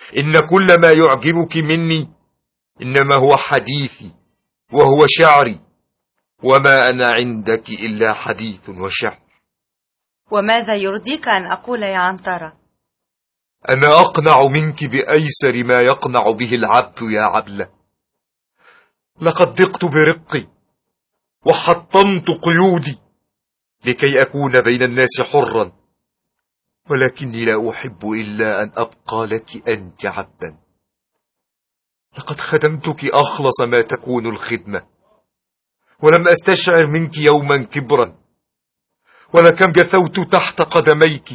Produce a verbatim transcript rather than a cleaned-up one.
إن كل ما يعجبك مني إنما هو حديثي وهو شعري، وما أنا عندك إلا حديث وشعر. وماذا يرضيك أن أقول يا عنترة؟ أنا أقنع منك بأيسر ما يقنع به العبد يا عبلة. لقد ضقت برقي وحطمت قيودي لكي أكون بين الناس حرا، ولكني لا أحب إلا أن أبقى لك أنت عبدا. لقد خدمتك أخلص ما تكون الخدمة، ولم أستشعر منك يوما كبرا، ولكم جثوت تحت قدميك